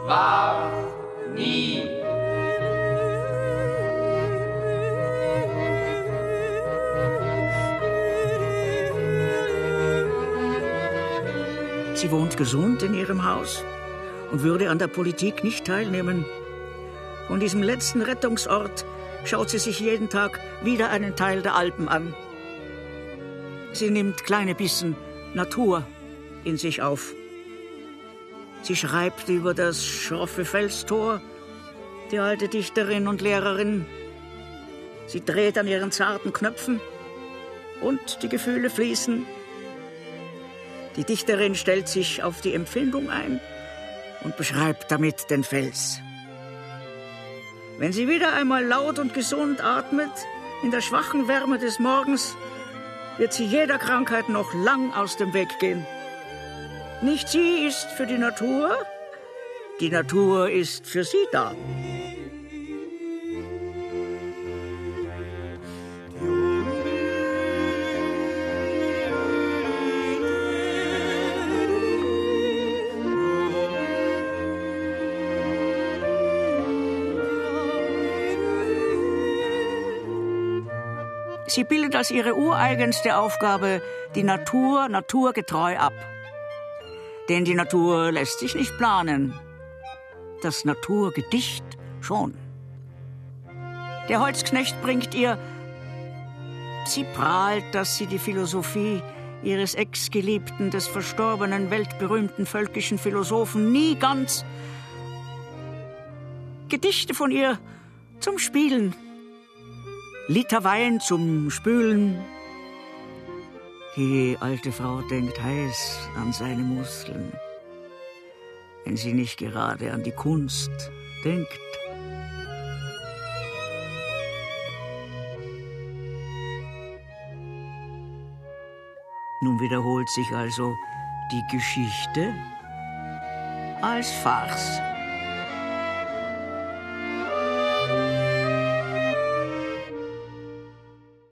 war nie. Sie wohnt gesund in ihrem Haus und würde an der Politik nicht teilnehmen. Von diesem letzten Rettungsort schaut sie sich jeden Tag wieder einen Teil der Alpen an. Sie nimmt kleine Bissen Natur in sich auf. Sie schreibt über das schroffe Felstor, die alte Dichterin und Lehrerin. Sie dreht an ihren zarten Knöpfen und die Gefühle fließen. Die Dichterin stellt sich auf die Empfindung ein und beschreibt damit den Fels. Wenn sie wieder einmal laut und gesund atmet, in der schwachen Wärme des Morgens, wird sie jeder Krankheit noch lang aus dem Weg gehen. Nicht sie ist für die Natur ist für sie da. Sie bildet als ihre ureigenste Aufgabe die Natur naturgetreu ab. Denn die Natur lässt sich nicht planen. Das Naturgedicht schon. Der Holzknecht bringt ihr, sie prahlt, dass sie die Philosophie ihres Ex-Geliebten, des verstorbenen, weltberühmten völkischen Philosophen nie ganz. Gedichte von ihr zum Spielen. Liter Wein zum Spülen. Die alte Frau denkt heiß an seine Muskeln, wenn sie nicht gerade an die Kunst denkt. Nun wiederholt sich also die Geschichte als Farce.